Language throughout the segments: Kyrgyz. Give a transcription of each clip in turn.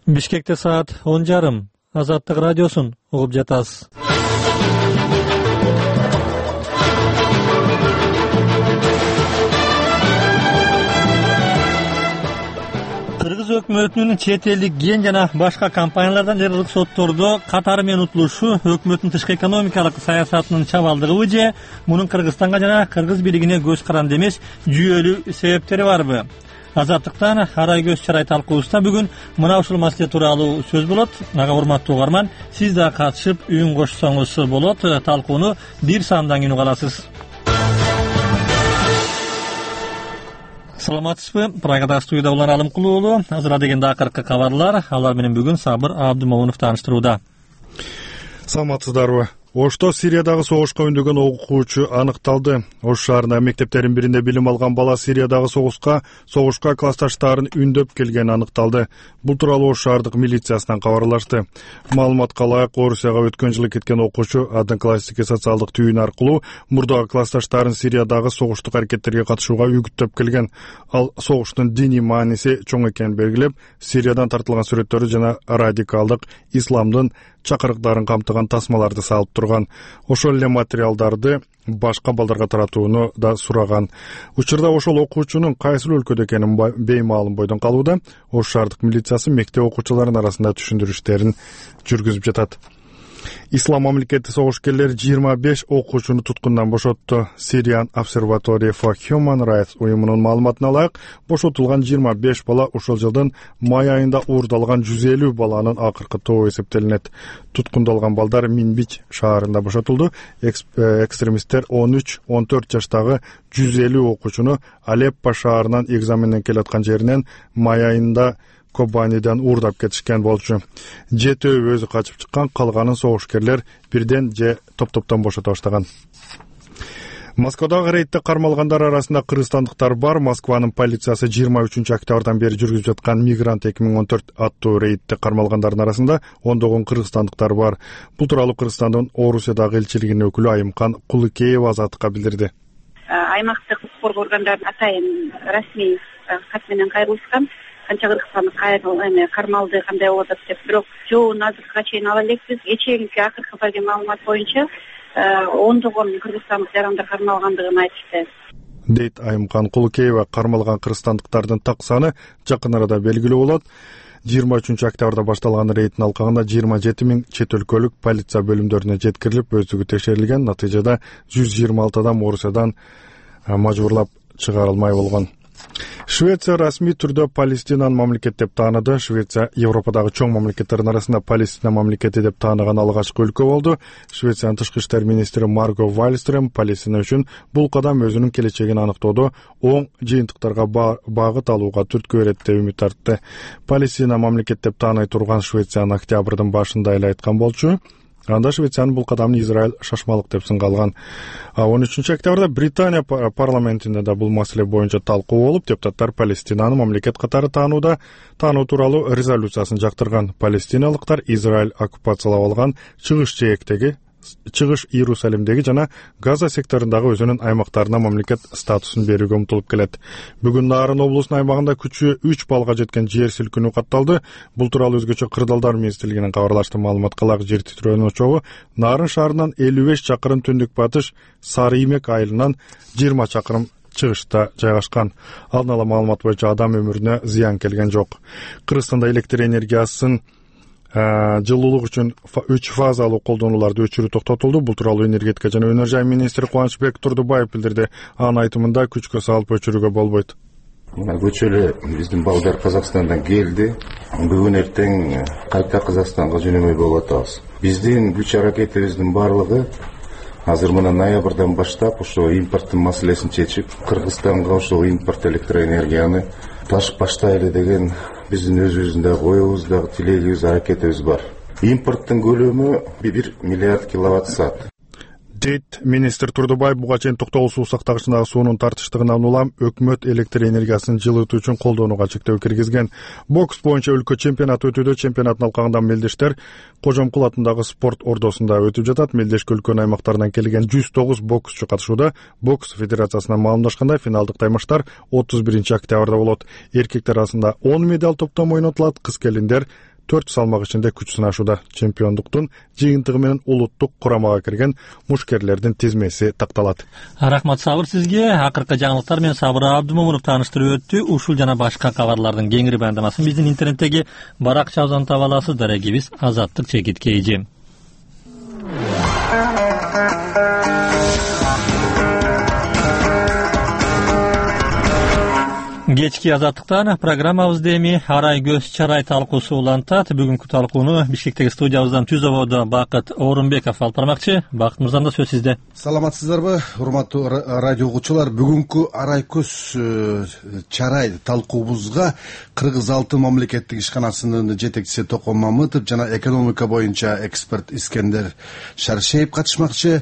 Бишкекте саат 10:30. Азаттык радиосун угуп жатасыз. Кыргыз өкмөтүнүн чет элдик ген жана башка компаниялардан жарык сотторду катары менен утулушу өкмөттүн тышкы экономикалык саясатынын чабалдыгыбы же мунун Кыргызстанга жана кыргыз бийлигине көз каранды эмес жүйөлүү себептери барбы? Азаттыктан арай көз чарай талкуубузда бүгүн мына ушул маселе тууралуу сөз болот. Ага урматтуу угарман, сиз да катышып үн кошсоңуз болот. Талкууну бир сандан күнү каласыз. Саламатсызбы? Прагада студияда улан Алымкулуу уулу. Азыр дегенде акыркы кабарлар. Алар менен бүгүн Сабыр Абдымомунов тааныштырууда. Саламатсыздарбы? Ошто Сириядагы согушка үндөгөн окуучу аныкталды. Ош шаарындагы мектептердин биринде билим алган бала Сириядагы согушка классташтарын үндөп келгени аныкталды. Бул тууралуу Ош шаардык милициясынан кабарлашты. Маалыматка ылайык, Орусияга өткөн жылы кеткен окуучу Одноклассники социалдык түйүн аркылуу мурдагы классташтарын Сириядагы согуштук аракеттерге катышууга үгүттөп келген. Ал согуштун диний мааниси чоң экенин белгилеп, Сириядан тартылган сүрөттөрү жана радикалдык исламдын чакырыктарын камтыган тасмаларды салып турган. Ошол эле материалдарды башка балдарга таратууну да сураган. Учурда ошол окуучунун кайсыл өлкөдө экенин беймаалым бойдон калууда. Ош шаардык милициясы мектеп окуучуларынын арасында түшүндүрүү иштерин жүргүзүп жатат. Ислам мамлекети согушкерлери 25 окуучуну туткундан бошотту. Syrian Observatory for Human Rights уюмунун маалыматына ылайык, бошотулган 25 бала ошол жылдын май айында уурдалган 150 баланын акыркы тобу эсептелинет. Туткундалган балдар Минбич шаарында бошотулду. Экстремисттер 13-14 жаштагы 150 окуучуну Алеппо шаарынан экзаменден келаткан жеринен май айында Кобаниден уурдап кетишкен болчу. Жетөө өзү качып чыккан, калганын согушкерлер бирден же топ-топтон бошото баштаган. Москвадагы рейдте кармалгандар арасында кыргызстандыктар бар. Москванын полициясы 23 октябрдан бери жүргүзүп жаткан Мигрант 2014 аттуу рейдте кармалгандардын арасында ондогон кыргызстандыктар бар. Бул тууралуу Кыргызстандын Орусиядагы элчилигинин өкүлү Айымкан Кулыкеева Азаттыкка билдирди. Аймактык укук коргоо органдарынын атайын расмий кат менен кайрылышкан. Канча кыргызстандык кармалды, кандай болуп атат деп, бирок жообун азыркыга чейин ала элекпиз. Кечээинки акыркы берген маалымат боюнча ондогон кыргызстандык жарандар кармалгандыгын айтышты. Дейт Айымкан Кулыкеева. Кармалган кыргызстандыктардын так саны жакын арада белгилүү болот. 23 октябрда башталган рейдтин алкагында 27 000 чет өлкөлүк полиция бөлүмдөрүнө жеткирилип, өздүгү текшерилген. Натыйжада 126 адам Орусиядан мажбурлап чыгарылмай болгон. Швеция расмий түрдө Палестинаны мамлекет деп тааныды. Швеция Европадагы чоң мамлекеттердин арасында Палестина мамлекети деп тааныган алгачкы өлкө болду. Швециянын тышкы иштер министри Марго Вальстрем Палестина үчүн бул кадам өзүнүн келечегин аныктоодо оң жыйынтыктарга багыт алууга түрткү берет деп үмүт артты. Палестина мамлекет деп тааный турган Швециянын октябрдын башында эле айткан болчу. Анда Швециянын бул кадамын Израиль шашмалык деп сынгалган. 13 октябрда Британия парламентинде да бул маселе боюнча талкуу болуп, депутаттар Палестинаны мамлекет катары таануу тууралуу резолюциясын жактырган. Палестиналыктар Израиль оккупациялап алган чыгыш Иерусалимдеги жана Газа секторундагы өзүнүн аймактарына мамлекет статусун берүүгө умтулуп келет. Бүгүн Нарын облусунун аймагында күчү 3 балга жеткен жер силкинүү катталды. Бул тууралуу өзгөчө Кырдаалдар министрлигинен кабарлашты. Маалыматка ылайык, жер титирөөнүн очогу Нарын шаарынан 55 чакырым түндүк батыш Сары Иймек айылынан 20 чакырым чыгышта жайгашкан. Алдын ала маалымат боюнча адам өмүрүнө зыян келген жок. Кыргызстанда электр энергиясын жылуулук үчүн 3 фазалуу колдонуларды өчүрүү токтотулду. Бул тууралуу энергетика жана өнөр жай министри Кубанычбек Турдубаев билдирди. Анын айтымында күчкө салып өчүрүүгө болбойт. Мына көчө эле биздин балдар Казакстандан келди. Бүгүн эртең кайта Казакстанга жөнөмөй болуп атабыз. Биздин күч аракетибиздин баардыгы азыр мына ноябрдан баштап ошо импорттун маселесин чечип, Кыргызстанга ошо импорт электроэнергияны ташып баштайлы деген биздин өзүбүздүн дагы оюбуз, дагы тилегибиз, аракетибиз бар. Импорттун көлөмү 1 миллиард киловатт-саат. дейт министр Турдубаев. Буга чейин токтогул суу сактагычындагы суунун тартыштыгынан улам өкмөт электр энергиясын жылытуу үчүн колдонууга чектөө киргизген. Бокс боюнча өлкө чемпионаты өтүүдө. Чемпионаттын алкагында Мелдештер Кожомкул атындагы спорт ордосунда өтүп жатат. Мелдеш өлкөнүн аймактарынан келген 109 боксчу катышууда. Бокс федерациясынан маалымдашкандай, финалдык таймаштар 31 октябрда болот. Эркектер арасында 10 медаль топтому ойнотулат. Кыз келиндер 4 салмак ичинде күч сынашууда. Чемпиондуктун жыйынтыгы менен улуттук курамага кирген мушкерлердин тизмеси такталат. Рахмат Сабыр сизге. Акыркы жаңылыктар менен Сабыр Абдумомунов тааныштырып өттү. Ушул жана башка кабарлардын кеңири баяндамасын биздин интернеттеги баракчабыздан таба аласыз. Дарегибиз Азаттык Чекиткейжи. Кечки Азаттыктан программабызды эми арай көз чарай талкуусу улантат. Бүгүнкү талкууну Бишкектеги студиябыздан түз абоодо Бакыт Орунбеков алып бармакчы. Бакыт мырзам да сөз сизде. Саламатсыздарбы, урматтуу радио угуучулар? Бүгүнкү арай көз чарай талкуубузга Кыргыз Алтын мамлекеттик ишканасынын жетекчиси Токон Мамытов жана экономика боюнча эксперт Искендер Шаршеев катышмакчы.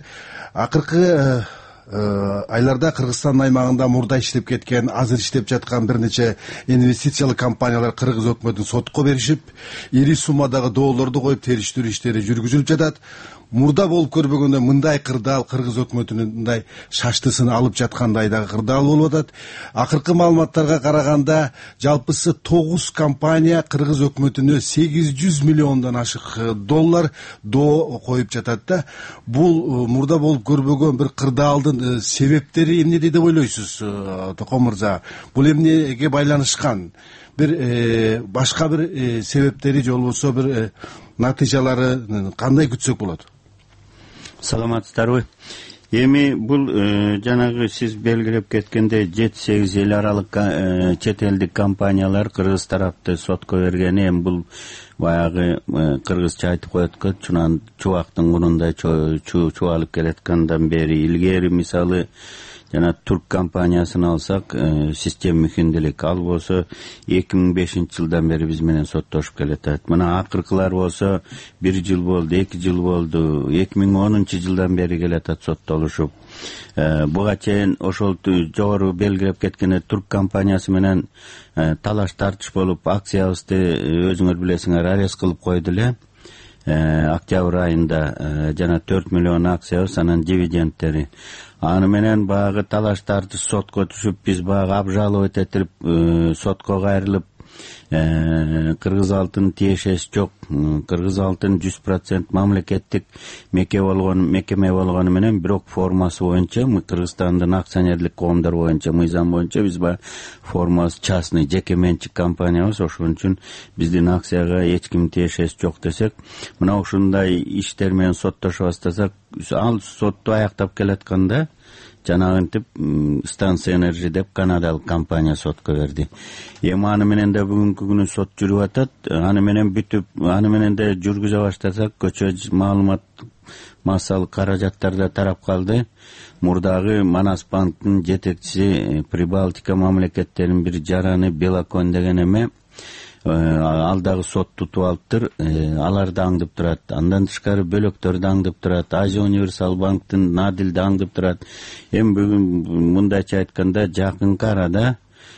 Акыркы айларда Кыргызстан аймагында мурда иштеп кеткен, азыр иштеп жаткан бир нече инвестициялык компаниялар Кыргыз өкмөтүнүн сотко беришип, ири суммадагы доолорду коюп териштирүү иштери жүргүзүлүп жатат. Мурда болуп көрбөгөндө мындай кырдаал Кыргыз өкмөтүнүн мындай шаштысын алып жаткандай дагы кырдаал болуп атат. Акыркы маалыматтарга караганда жалпысы 9 компания Кыргыз өкмөтүнө 800 миллиондон ашык доллар доо коюп жатат да. Бул мурда болуп көрбөгөн бир кырдаалдын себептери эмнеде деп ойлойсуз, Токон мырза? Бул эмнеге байланышкан? Бир башка бир себептери же болбосо бир натыйжалары кандай күтсөк болот? Саламатсыздарбы. Эми бул жанагы сиз белгилеп кеткендей 7-8 эл аралык чет элдик компаниялар кыргыз тарапты сотко берген. Эми бул баягы кыргызча айтып коет го, чубактын кунундай чубалып келаткандан бери илгери мисалы жана турк компаниясын алсак, система мүмкүндүлүк ал болсо 2005-жылдан бери биз менен соттошуп келатат. Мына акыркылар болсо 1 жыл болду, 2 жыл болду, 2010-жылдан бери келатат соттолушуп. Буга чейин ошол жогору белгилеп кеткендей турк компаниясы менен талаш тартыш болуп, акциябызды өзүңөр билесиңер арест кылып койду эле. Октябрь айында жана 4 миллион акциябыз, анан дивидендтери. Аны менен багы талаш тартыш сотко түшүп, биз багы обжаловать этип сотко кайрылып, Кыргыз Алтын тиешеси жок. Кыргыз Алтын 100% мамлекеттик мекеме болгону менен бирок формасы боюнча, Кыргызстандын акционерлик коомдор боюнча, мыйзам боюнча биз формасы частный, жеке менчик компаниябыз. Ошон үчүн биздин акцияга эч ким тиешеси жок десек, мына ушундай иштер менен соттошо баштасак, ал сотту аяктап келатканда жанагынтип Станция Энерджи деп канадалык компания сотко берди. Эми аны менен да бүгүнкү күнү сот жүрүп атат. Аны менен бүтүп, аны менен да жүргүзө баштасак, көчө маалымат массалык каражаттар да тарап калды. Мурдагы Манас банктын жетекчиси Прибалтика мамлекеттеринин бир жараны Белокон деген эме ал дагы сот тутуп алыптыр. Алар да аңдып турат. Андан тышкары бөлөктөр да аңдып турат. Азия Универсал банктын Надил да аңдып турат. Эми бүгүн мындайча айтканда жакынкы арада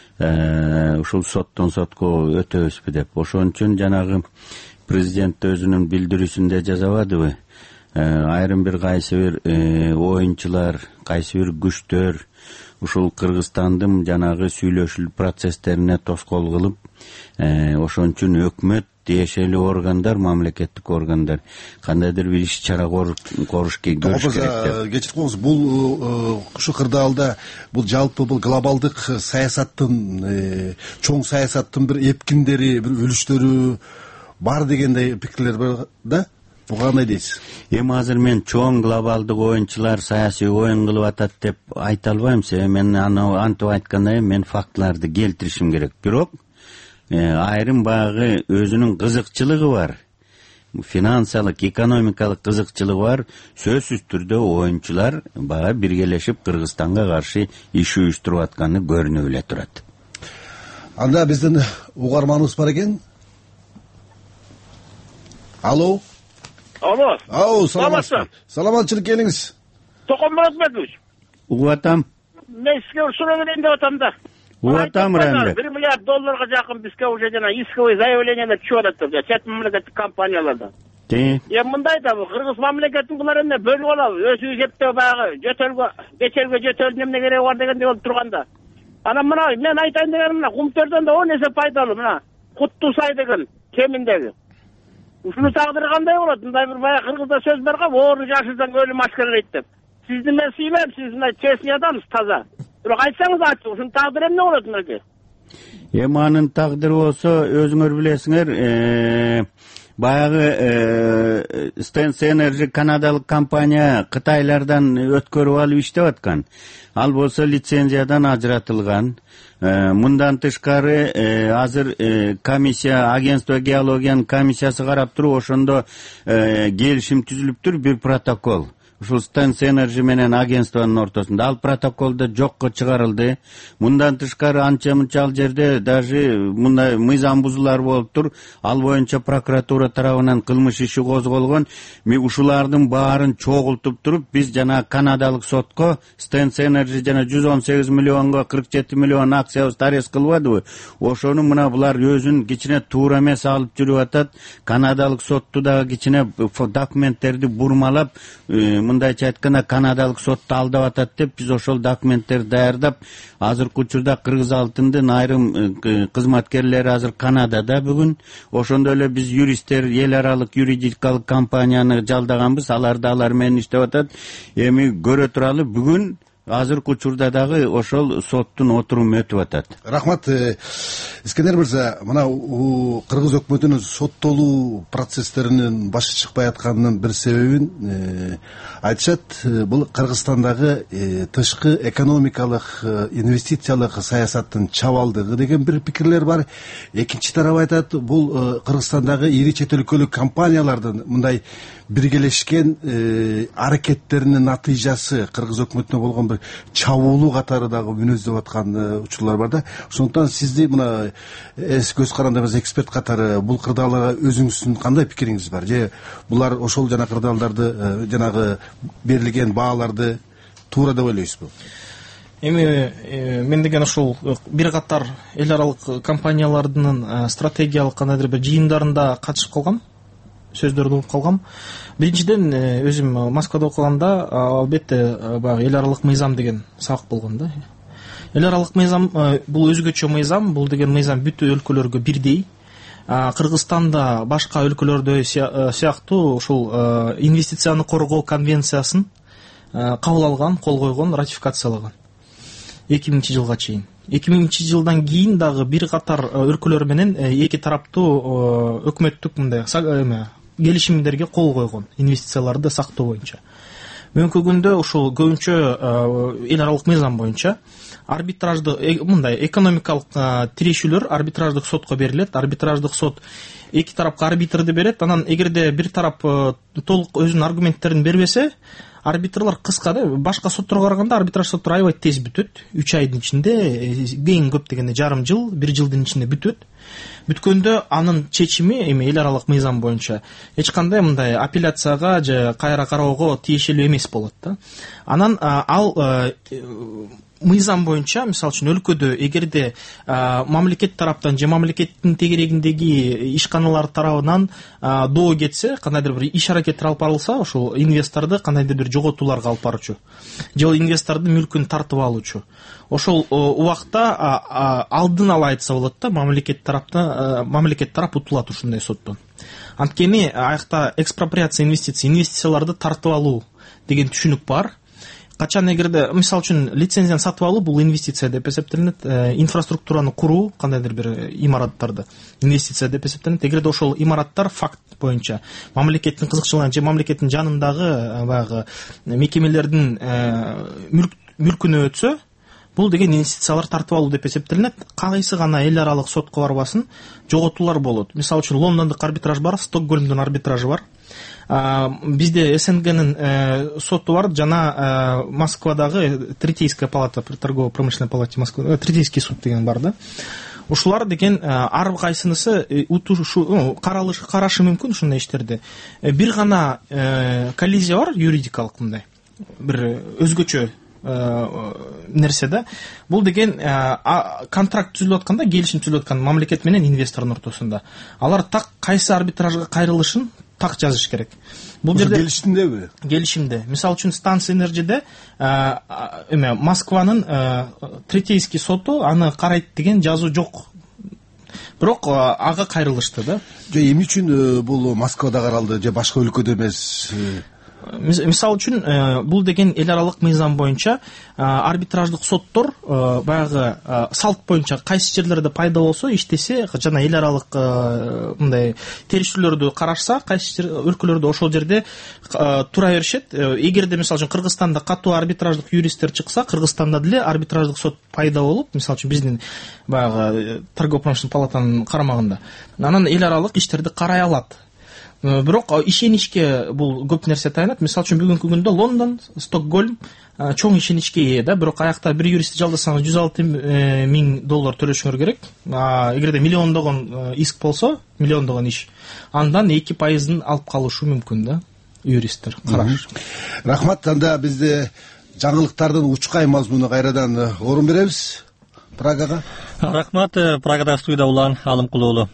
ушул соттон сотко өтөбүзбү деп. Ошон үчүн жанагы президент өзүнүн билдирүүсүндө жазабадыбы? Айрым бир кайсы бир оюнчулар, кайсы бир күчтөр ушул Кыргызстандын жанагы сүйлөшүү процесстерине тоскоол кылып, ошон үчүн өкмөт, тиешелүү органдар, мамлекеттик органдар кандайдыр бир иш чара көрүш керек деп. Кечирip коңуз, бул ушу кырдаалда бул жалпы бул глобалдык саясаттын, чоң саясаттын бир эпкиндери, бир үлүштөрү бар дегендей пикирлер бар да? Буга кандай дейсиз? Эми азыр мен чоң глобалдык оюнчулар саясий оюн кылып атат деп айта албайм. Мен антип айтканда мен фактыларды келтиришим керек. Бирок айрым багы өзүнүн кызыкчылыгы бар. Финансалык, экономикалык кызыкчылыгы бар. Сөзсүз түрдө оюнчулар бага биргелешип Кыргызстанга каршы иш уюштуруп атканы көрүнүп эле турат. Анда биздин угарманыбыз бар экен. Алло. Алло, саламатчылык келиңиз. Токон Муратбекович. Угатам. Мен сизге суроо берейин деп атам да. Угатам Рамбек. $1 миллиард жакын бизге уже жана исковый заявлениялар түшүп атат чет мамлекеттик компаниялардан. Эми мындай да Кыргыз мамлекетин булар эмне бөлүп алабы? Өзү эсептөө баягы жөтөлгө жөтөл эмне кереги бар дегенде болуп турганда. Анан мына мен айтайын дегеним мына Кумтөрдөн да 10 эсе пайдалуу мына Куттусай деген кеминдеги. Ушунун тагдыры кандай болот? Мындай бир баягы кыргызда сөз бар го, оору жашырсаң өлүм ашкаралайт деп. Сизди мен сыйлайм, сиз мындай честный адамсыз, таза. Бирок айтсаңыз ачык, ушунун тагдыры эмне болот мынакей? Эми анын тагдыры болсо өзүңөр билесиңер, баягы Stance Energy канадалык компания Кытайлардан өткөрүп алып иштеп аткан. Ал болсо лицензиядан ажыратылган. Мындан тышкары азыр комиссия, агентство геологиянын комиссиясы карап туруп, ошондо келишим түзүлүптүр, бир протокол. Ушул Stance Energy менен агентствонун ортосунда ал протоколдо жокко чыгарылды. Мындан тышкары анча-мынча ал жерде даже мындай мыйзам бузуулар болуптур. Ал боюнча прокуратура тарабынан кылмыш иши козголгон. Ушулардын баарын чогултуп туруп, биз жана канадалык сотко Stance Energy жана 118 миллионго 47 миллион акциябызды арест кылбадыбы? Ошону мына булар өзүн кичине туура эмес алып жүрүп атат. Канадалык сотту дагы кичине документтерди бурмалап, мындайча айтканда канадалык сотту алдап атат деп, биз ошол документтерди даярдап, азыркы учурда Кыргыз алтындын айрым кызматкерлери азыр Канадада бүгүн. Ошондой эле биз юристтер эл аралык юридикалык компанияны жалдаганбыз, алар менен иштеп атат. Эми көрө туралы бүгүн азыркы учурда дагы ошол соттун отуруму өтүп атат. Рахмат. Искендер мырза, мына Кыргыз өкмөтүнүн соттолуу процесстеринин башы чыкпай атканынын бир себебин айтышат. Бул Кыргызстандагы тышкы экономикалык, инвестициялык саясаттын чабалдыгы деген бир пикирлер бар. Экинчи тарап айтат, бул Кыргызстандагы ири чет өлкөлүк компаниялардын мындай биргелешкен аракеттеринин натыйжасы, Кыргыз өкмөтүнө болгон бир чабуулуу катары дагы мүнөздөп аткан учурлар бар да. Ошондуктан сизди мына көз карандагы эксперт катары бул кырдаалга өзүңүздүн кандай пикириңиз бар? Же булар ошол жана кырдаалдарды, жанагы берилген бааларды туура деп ойлойсузбу? Эми мен деген ошол бир катар эл аралык компаниялардын стратегиялык кандайдыр бир жыйындарында катышып калгам, сөздөрдү угуп калгам. Биринчиден, өзүм Москвада окуганда албетте баягы эл аралык мыйзам деген сабак болгон да. Эл аралык мыйзам бул өзгөчө мыйзам, бул деген мыйзам бүт өлкөлөргө бирдей. Кыргызстанда башка өлкөлөрдө сыяктуу ушул инвестицияны коргоо конвенциясын кабыл алган, кол койгон, ратификациялаган 2000 жылга чейин. 2000 жылдан кийин дагы бир катар өлкөлөр менен эки тараптуу өкмөттүк мындай келишимдерге кол койгон, инвестицияларды сактоо боюнча. Мөңкү күндө ушул көбүнчө эл аралык мыйзам боюнча арбитраждык мындай экономикалык тирешүүлөр арбитраждык сотко берилет. Арбитраждык сот эки тарапка арбитрди берет. Анан эгерде бир тарап толук өзүнүн аргументтерин бербесе, арбитрлар кыска да, башка сотторго караганда арбитраж соттор аябай тез бүтөт. 3 айдын ичинде, эң көп дегенде жарым жыл, 1 жылдын ичинде бүтөт. Бүткөндө анын чечими эми эл аралык мыйзам боюнча эч кандай мындай апелляцияга же кайра кароого тиешелүү эмес болот да. Анан ал мыйзам боюнча, мисалы үчүн өлкөдө эгерде мамлекет тараптан же мамлекеттин тегерегиндеги ишканалар тарабынан доо кетсе, кандайдыр бир иш аракеттер алып барылса, ошол инвесторду кандайдыр бир жоготууларга алып баруучу же инвестордун мүлкүн тартып алуучу, ошол убакта алдын ала айтса болот да, мамлекет тарап утулат ушундай соттон. Анткени аякта экспроприация инвестицияларды тартып алуу деген түшүнүк бар. Качан эгерде мисалы үчүн лицензияны сатып алуу бул инвестиция деп эсептелинет, инфраструктураны куруу, кандайдыр бир имараттарды инвестиция деп эсептелинет. Эгерде ошол имараттар факт боюнча мамлекеттин кызыкчылыгына же мамлекеттин жанындагы баягы мекемелердин мүлкүнө өтсө, бул деген инвестициялар тартып алуу деп эсептелинет. Кайсы гана эл аралык сотко барбасын, жоготуулар болот. Мисалы үчүн Лондондук арбитраж бар, Стокгольмдун арбитражы бар. Бизде СНГнын соту бар, жана Москвадагы Третейская палата, торгово-промышленной палате Москвы, Третейский суд деген бар да. Ушулар деген ар кайсынысы карашы мүмкүн ушундай иштерди. Бир гана коллизия бар, юридикалык мындай бир өзгөчө нерсе да. Бул деген контракт түзүлүп атканда, келишим түзүлүп аткан мамлекет менен инвестордун ортосунда. Алар так кайсы арбитражга кайрылышын так жазыш керек. Бул жерде келишимдеби? Келишимде. Мисалы үчүн Stance Energy'де Москванын Третейский соту аны карайт деген жазуу жок. бирок ага кайрылышты да. Эмне үчүн бул Москвада каралды же башка өлкөдө эмес? Мисалы үчүн бул деген эл аралык мыйзам боюнча арбитраждык соттор баягы салт боюнча кайсы жерлерде пайда болсо иштесе жана эл аралык мындай териштүүлөрдү карашса кайсы өлкөлөрдө ошол жерде тура беришет. Эгерде мисалы үчүн Кыргызстанда катуу арбитраждык юристтер чыкса, Кыргызстанда деле арбитраждык сот пайда болуп, мисалы үчүн биздин баягы торгово-промышленный палатанын карамагында анан эл аралык иштерди карай алат. Бирок ишеничке бул көп нерсе таянат. Мисалы үчүн бүгүнкү күндө Лондон, Стокгольм чоң ишеничке ээ да. Бирок аякта бир юристти жалдасаңыз $106,000 төлөшүңөр керек. Эгерде миллиондогон иск болсо, миллиондогон иш, андан 2%-ын алып калышы мүмкүн да юристтер. Караш. Рахмат. Анда бизде жаңылыктардын учкай мазмуну кайрадан орун беребиз. Прагага. Рахмат. Прагада студияда Улан Алымкулуу уулу.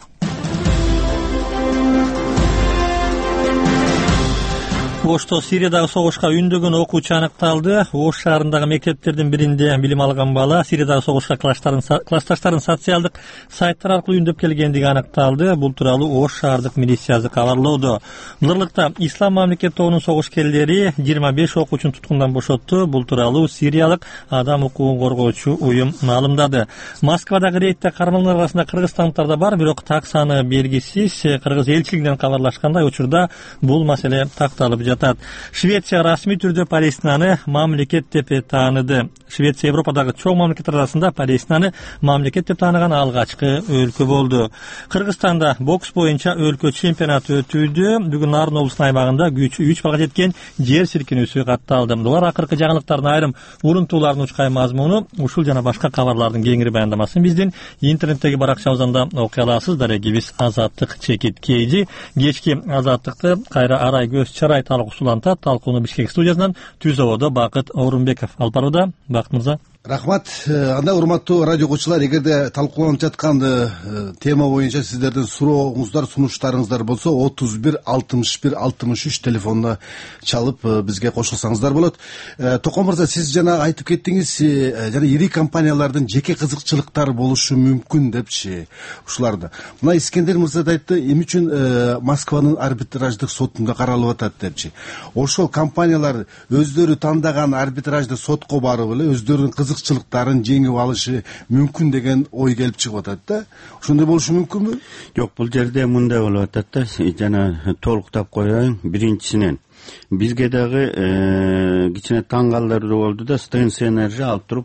Ошто Сириядагы согушка үндөгөн окуучу аныкталды. Ош шаарындагы мектептердин биринде билим алган бала Сириядагы согушка классташтарын социалдык сайттар аркылуу үндөп келгендиги аныкталды. Бул тууралуу Ош шаардык милициясы кабарлоодо. Мындырлыкта Ислам мамлекет тобунун согушкерлери 25 окуучуну туткундан бошотту. Бул тууралуу Сириялык адам укугун коргоочу уюм маалымдады. Москвадагы рейдте кармалган арасында кыргызстандыктар да бар, бирок так саны белгисиз. Кыргыз элчилигинен кабарлашкандай учурда бул маселе такталып жатат. Швеция расмий түрдө Палестинаны мамлекет деп тааныды. Швеция Европадагы чоң мамлекеттер арасында Палестинаны мамлекет деп тааныган алгачкы өлкө болду. Кыргызстанда бокс боюнча өлкө чемпионаты өтүүдө. Бүгүн Нарын облусунун аймагында күчү 3 балга жеткен жер силкинүүсү катталды. Булар акыркы жаңылыктардын айрым урунтууларын учкай мазмуну, ушул жана башка кабарлардын кеңири баяндамасын биздин интернеттеги баракчабыздан окуй аласыз. Дарегибиз Азаттык Чекит Кейжи. Кечки Азаттыкты кайра арай көз чарай талкуулантат. Талкууну Бишкек студиясынан Түзоводо Бакыт Орунбеков алып барууда. Бакыт мырза. Рахмат. Анда урматтуу радио окуучулар, эгерде талкууланып жаткан тема боюнча сиздердин сурооңуздар, сунуштарыңыздар болсо 31 61 63 телефонуна чалып бизге кошулсаңыздар болот. Токон мырза, сиз жана айтып кеттиңиз, жана ири компаниялардын жеке кызыкчылыктары болушу мүмкүн депчи ушуларды. Мына Искендер мырза да айтты, эмне үчүн Москванын арбитраждык сотунда каралып атат депчи. Ошол компаниялар өздөрү тандаган арбитраждык сотко барып эле өздөрүнүн кызыкчылыктарын жеңип алышы мүмкүн деген ой келип чыгып атат да. Ошондой болушу мүмкүнбү? Жок, бул жерде мындай болуп атат да. Жана толуктап коеюн. Биринчисинен бизге дагы кичине таң калдыруу болду да. Стенс Энерджи алып туруп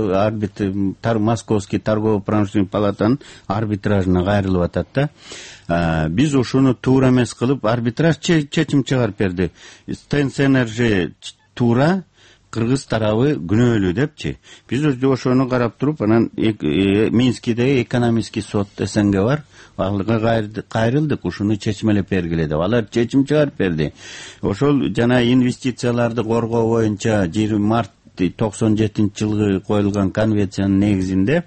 Московский торгово-промышленный палатанын арбитражына кайрылып атат да. Биз ошону туура эмес кылып арбитраж чечим чыгарып берди. Стенс Энерджи туура, кыргыз тарабы күнөөлүү депчи. Биз ошону карап туруп, анан Минскидеги экономический сот СНГ бар, алга кайрылдык, ушуну чечмелеп бергиле деп. Алар чечим чыгарып берди. Ошол жана инвестицияларды коргоо боюнча 20 март 97-жылы коюлган конвенциянын негизинде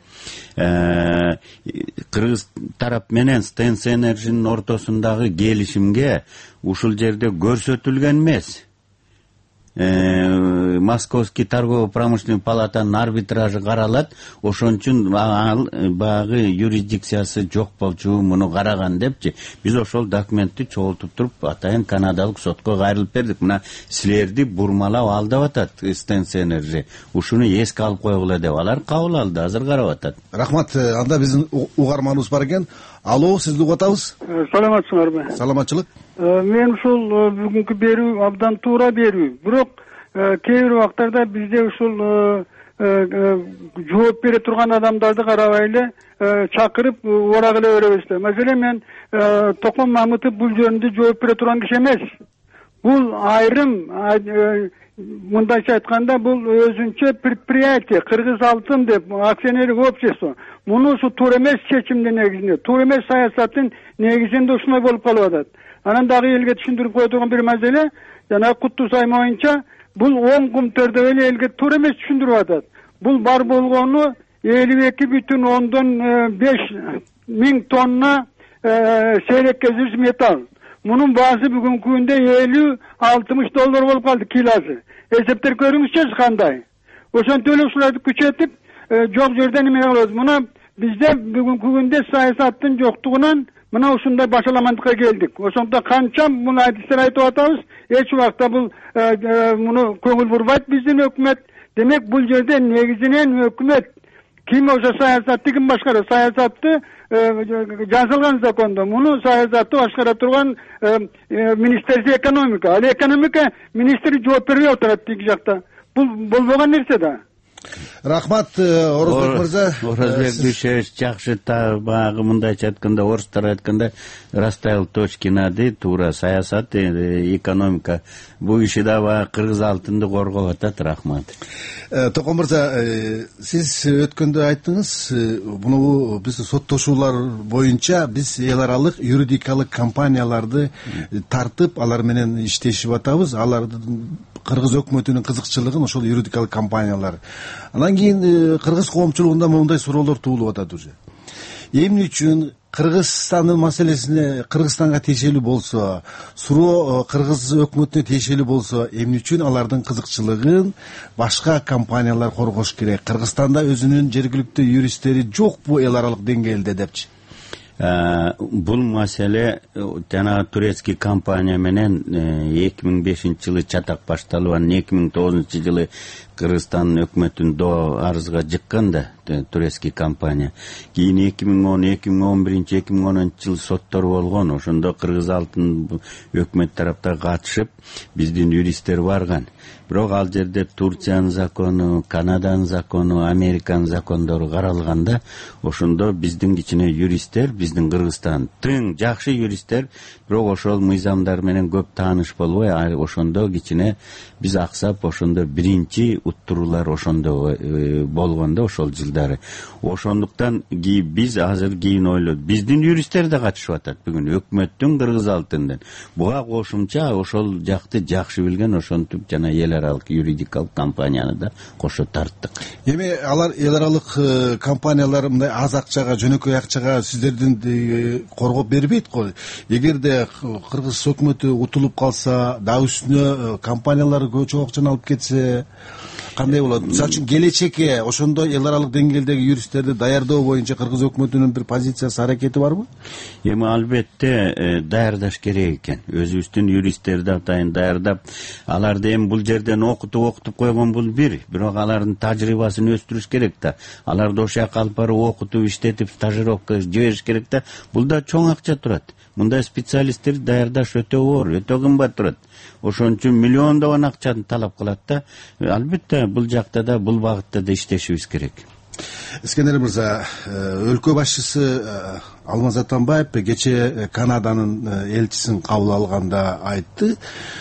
кыргыз тарап менен Стенс Энерджинин ортосундагы келишимге ушул жерде көрсөтүлгөн эмес. Московский торгово-промышленный палатанын арбитражы каралат, ошон үчүн ал багы юрисдикциясы жок болчу, муну караган депчи. Биз ошол документти чогултуп туруп атайын канадалык сотко кайрылып бердик. Мына силерди бурмалап алдап атат Стенс Энерджи. Ушуну эске алып койгула деп алар кабыл алды, азыр карап атат. Рахмат. Анда биздин угарманыбыз бар экен. Алло, сизди угуп атабыз. Саламатсыңарбы? Саламатчылык. Мен ушул бүгүнкү берүү абдан туура берүү. Бирок кээ бир убактарда бизде ушул жооп бере турган адамдарды карабай эле чакырып орак эле беребиз да. Маселен, мен Токон Мамытов бул жөнүндө жооп бере турган киши эмес. Бул айрым, мындайча айтканда, бул өзүнчө предприятие, Кыргыз Алтын деп акционерлик общество. Муну ушу туура эмес чечимдин негизинде, туура эмес саясаттын негизинде ушундай болуп калып атат. Анан дагы элге түшүндүрүп кое турган бир маселе, жана Куттуу Сайма боюнча бул 10 кум төрдө эле элге туура эмес түшүндүрүп атат. Бул бар болгону 52,5 миң тонна сейрек кезирс металл. Мунун баасы бүгүнкү күндө $50-60 болуп калды килосы. Эсептер көрүңүзчү кандай. Ошентип эле ушуларды күчөтүп, жок жерден эме кылабыз. Мына бизде бүгүнкү күндө саясаттын жоктугунан мына ушундай башаламандыкка келдик. Ошондо канча муну айтыштар айтып атабыз, эч убакта бул муну көңүл бурбайт биздин өкмөт. Демек бул жерде негизинен өкмөт ким ошо саясатты ким башкарат? Саясатты жазылган закондо муну саясатты башкара турган министерство экономика. Ал экономика министри жооп бербей отурат тиги жакта. Бул болбогон нерсе да. Рахмат, Орозбек мырза. Орозбек Дүйшевич жакшы баягы мындайча айтканда, орустар айтканда расставил точки над «и», туура саясат, экономика. Бул иши да баягы кыргыз алтынды коргоп атат. Рахмат. Токон мырза, сиз өткөндө айттыңыз, муну биз соттошуулар боюнча биз эл аралык юридикалык компанияларды тартып, алар менен иштешип атабыз. Алардын кыргыз өкмөтүнүн кызыкчылыгын ошол юридикалык компаниялар. Анан кийин кыргыз коомчулугунда мындай суроолор туулуп атат уже. Эмне үчүн Кыргызстандын маселесине Кыргызстанга тиешелүү болсо, суроо кыргыз өкмөтүнө тиешелүү болсо, эмне үчүн алардын кызыкчылыгын башка компаниялар коргош керек? Кыргызстанда өзүнүн жергиликтүү юристтери жокпу эл аралык деңгээлде депчи? Бул маселе жана турецкий компания менен 2005-жылы чатак башталып, 2009-жылы Кыргызстан өкмөтүн до арызга жыккан да турецкий компания. Кийин 2010, 2011, 2010-жылы соттор болгон. Ошондо кыргыз алтын өкмөт тараптар катышып, биздин юристтер барган. Бирок ал жерде Турциянын закону, Канаданын закону, Американын закондору каралганда, ошондо биздин кичине юристтер, биздин Кыргызстан тың жакшы юристтер, бирок ошол мыйзамдар менен көп тааныш болбой, ошондо кичине биз аксап, ошондо биринчи уттуруулар ошондо болгондо ошол жылдары. Ошондуктан биз азыр кийин ойлойт, биздин юристтер да катышып атат бүгүн өкмөттүн Кыргыз алтындын. Буга кошумча ошол жакты жакшы билген ошентип жана эл аралык юридикалык компанияны да кошо тарттык. Эми алар эл аралык компаниялар мындай аз акчага, жөнөкөй акчага сиздердин коргоп бербейт го. Эгерде кыргыз өкмөтү утулуп калса, дагы үстүнө компаниялар көчө акчаны алып кетсе, кандай болот? Мисалы үчүн келечекке ошондой эл аралык деңгээлдеги юристтерди даярдоо боюнча кыргыз өкмөтүнүн бир позициясы, аракети барбы? Эми албетте даярдаш керек экен. Өзүбүздүн юристтерди атайын даярдап, аларды эми бул жерден окутуп койгон бул бирок алардын тажрыйбасын өстүрүш керек да. Аларды ошол жака алып барып окутуп, иштетип, стажировка жибериш керек да. Бул да чоң акча турат. Мындай специалисттерди даярдаш өтө оор, өтө кымбат турат. Ошон үчүн миллиондогон акчаны талап кылат да. Албетте бул жакта да, бул багытта да иштешибиз керек. Искендер мырза, өлкө башчысы Алмаз Атамбаев кече Канаданын элчисин кабыл алганда айтты,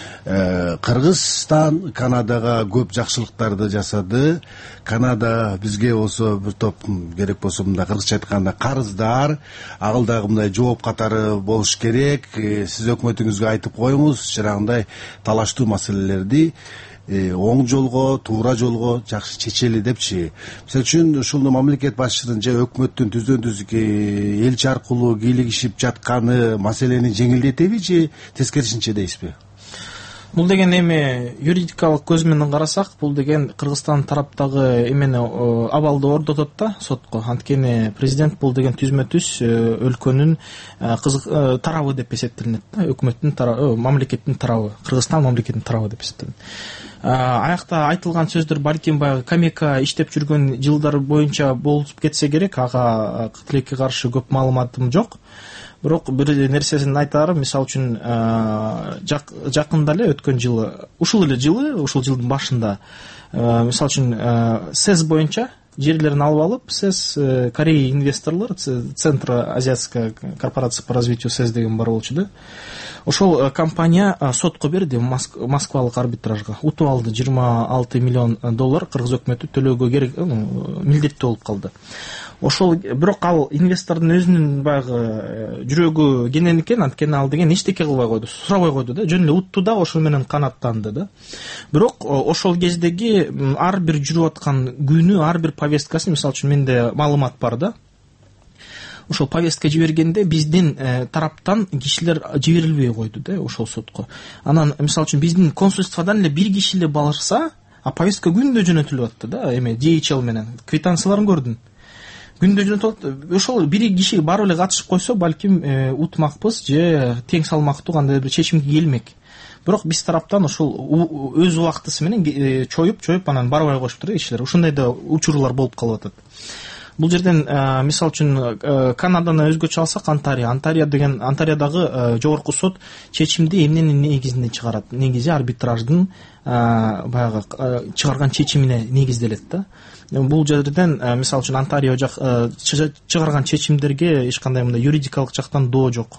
Кыргызстан Канадага көп жакшылыктарды жасады. Канада бизге болсо бир топ керек болсо мындай кыргызча айтканда карыздар, агылдагы мындай жооп катары болуш керек. Сиз өкмөтүңүзгө айтып коюңуз, жанагындай талаштуу маселелерди оң жолго, туура жолго жакшы чечели депчи. Мисалы үчүн ушул мамлекет башчысынын же өкмөттүн түздөн-түз элчи аркылуу кийлигишип жатканы маселени жеңилдетеби же тескерисинче дейсизби? Бул деген эми юридикалык көз менен карасак, бул деген Кыргызстан тараптагы эмени абалды ордотот да сотко. Анткени президент бул деген түзмө-түз өлкөнүн тарабы деп эсептелинет да, өкмөттүн тарабы, мамлекеттин тарабы, Кыргызстан мамлекетинин тарабы деп эсептелинет. Аякта айтылган сөздөр балким баягы Камека иштеп жүргөн жылдар боюнча болуп кетсе керек, ага тилекке каршы көп маалыматым жок. Бирок бир нерсесин айтарым, мисалы үчүн жакында эле өткөн жылы, ушул жылдын башында, мисалы үчүн СЭС боюнча жерлерин алып алып, СЭС Корея инвесторлор, Центро-Азиатская корпорация по развитию СЭС деген бар болчу да. Ошол компания сотко берди, Москвалык арбитражга. Утуп алды, $26 миллион кыргыз өкмөтү төлөөгө керек, милдеттүү болуп калды. Ошол бирок ал инвестордун өзүнүн баягы жүрөгү кенен экен, анткени ал деген эчтеке кылбай койду, сурабай койду да, жөн эле утту да, ошол менен канаттанды да. Бирок ошол кездеги ар бир жүрүп аткан күнү, ар бир повесткасы, мисалы үчүн менде маалымат бар да. Ошол повестка жибергенде биздин тараптан кишилер жиберилбей койду да ошол сотко. Анан мисалы үчүн биздин консульстводан эле бир киши эле барса, а повестка күндө жөнөтүлүп атты да, эме DHL менен. Квитанцияларын көрдүм. күндө жөнөтүп ошол бир киши барып эле катышып койсо балким утмакпыз же тең салмактуу кандайдыр бир чечимге келмек. Бирок биз тараптан ошол өз убактысы менен чоюп анан барбай коюшуптур кишилер. Ушундай да учурлар болуп калып атат. Бул жерден мисалы үчүн Канаданы өзгөчө алсак, Антариядагы жогорку сот чечимди эмненин негизинде чыгарат? Негизи арбитраждын баягы чыгарган чечимине негизделет да. Бул жерден мисалы үчүн Антарио чыгарган чечимдерге эч кандай мындай юридикалык жактан доо жок.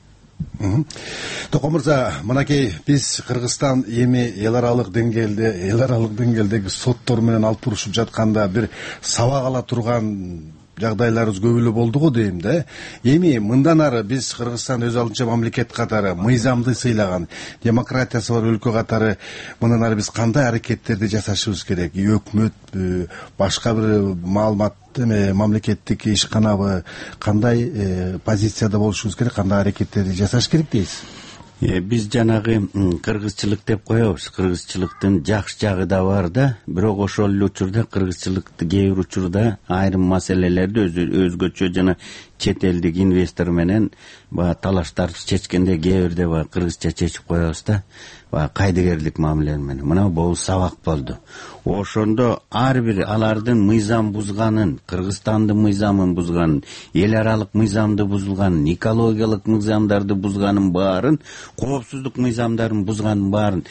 Токон мырза, мынакей биз Кыргызстан эми эл аралык деңгээлдеги соттор менен алып бурушуп жатканда бир сабак ала турган жагдайларыбыз көп эле болду го дейм да. Эми мындан ары биз Кыргызстан өз алдынча мамлекет катары мыйзамды сыйлаган, демократиясы бар өлкө катары мындан ары биз кандай аракеттерди жасашыбыз керек? Өкмөт, башка бир маалымат мамлекеттик ишканабы кандай позицияда болушубуз керек, кандай аракеттерди жасаш керек дейсиз? Биз жанагы кыргызчылык деп коебуз. Кыргызчылыктын жакшы жагы да бар да, бирок ошол эле учурда кыргызчылыкты кээ бир учурда айрым маселелерди өзгөчө жана чет элдик инвестор менен талаштар чечкенде кээ бирде кыргызча чечип коебуз да. Кайдыгерлик мамиле менен. Мына бул сабак болду. Ошондо ар бир алардын мыйзам бузганын, Кыргызстандын мыйзамын бузганын, эл аралык мыйзамды бузулганын, экологиялык мыйзамдарды бузганын баарын, коопсуздук мыйзамдарын бузганын баарын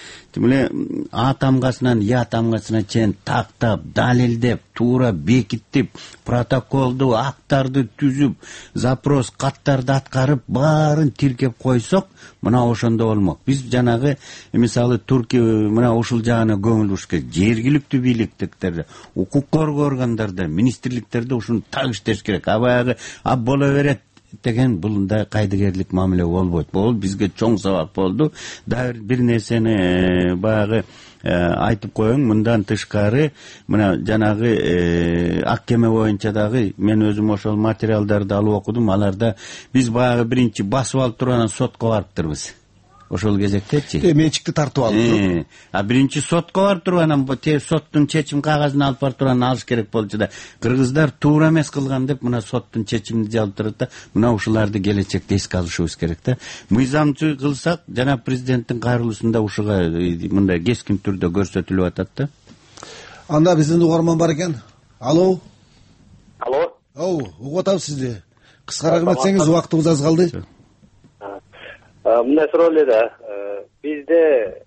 А тамгасынан Я тамгасына чейин тактап, далилдеп, туура бекиттип, протоколду, актарды түзүп, запрос каттарды аткарып, баарын тиркеп койсок, мына ошондо болмок. Биз жанагы мисалы Туркия мына ушул жагына көңүл буруш керек. Жергиликтүү бийликтерде, укук коргоо органдарда, министрликтерде ушуну так иштеш керек. Баягы боло берет деген булунда кайдыгерлик мамиле болбойт. Бул бизге чоң сабак болду. Дагы бир нерсени баягы айтып коеюн, мындан тышкары мына жанагы аккеме боюнча дагы мен өзүм ошол материалдарды алып окудум. Аларда биз баягы биринчи басып алып турган сотко барыптырбыз. Ошол кезектечи. Менчикти тартып алып. Биринчи сотко барып турганан соттун чечим кагазын алып барып турганын алыш керек болчу да. Кыргыздар туура эмес кылган деп мына соттун чечимин алып турат да. Мына ушуларды келечекте эске алышыбыз керек да. Мыйзамчы кылсак, жана президенттин кайрылуусунда ушуга мындай кескин түрдө көрсөтүлүп атат да. Анда биздин угарман бар экен. Алло. Угуп атабыз сизди. Кыскараак айтсаңыз, убактыбыз аз калды. Мындай суроо эле да, бизде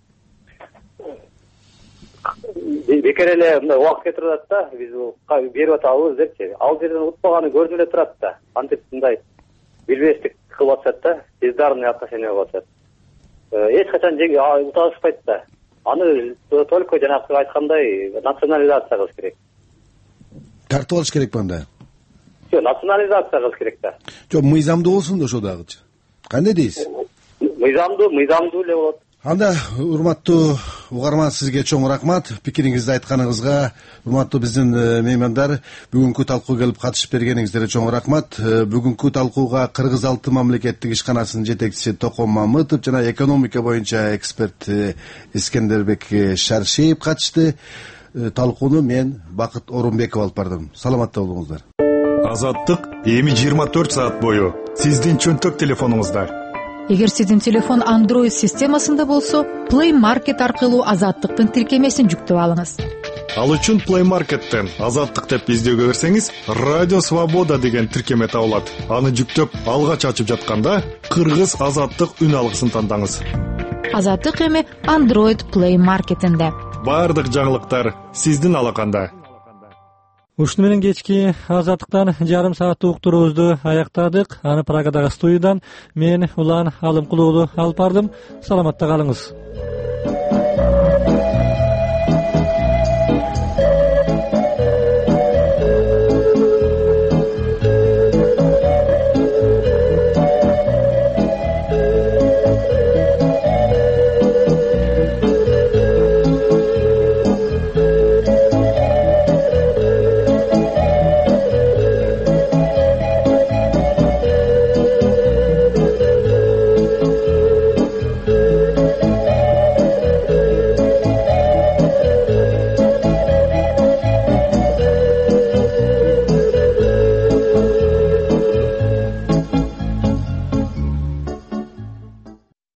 бекер эле мындай убакыт кетирип атат да, биз берип атабыз депчи. Ал жерден утпаганы көрүнүп эле турат да. Антип мындай билбестик кылып атышат да, бездарный отношение болуп атат. Эч качан уталышпайт да. Аны только жанагы айткандай национализация кылыш керек. Тартып алыш керек мында. Жок, национализация кылыш керек да. Жок, мыйзамдуу болсун да ошо дагычы. Кандай дейсиз? Мыйзамдуу эле болот. Анда урматтуу угарман, сизге чоң рахмат пикириңизди айтканыңызга. Урматтуу биздин меймандар, бүгүнкү талкууга келип катышып бергениңиздерге чоң рахмат. Бүгүнкү талкууга Кыргыз Алтын мамлекеттик ишканасынын жетекчиси Токон Мамытов жана экономика боюнча эксперт Искендербек Шаршеев катышты. Талкууну мен Бакыт Орунбеков алып бардым. Саламатта болуңуздар. Азаттык эми 24 саат бою сиздин чөнтөк телефонуңузда. Эгер сиздин телефон Android системасында болсо, Play Market аркылуу Азаттыктын тиркемесин жүктөп алыңыз. Ал үчүн Play Market'тен Азаттык деп издөөгө берсеңиз, Радио Свобода деген тиркеме табылат. Аны жүктөп алгач ачып жатканда Кыргыз Азаттык үн алгысын тандаңыз. Азаттык эми Android Play Market'инде. Бардык жаңылыктар сиздин алаканда. Ушуну менен кечки Азаттыктан жарым сааттык уктуруубузду аяктадык. Аны Прагадагы студиядан мен Улан Алымкулуулу алып бардым. Саламатта калыңыз.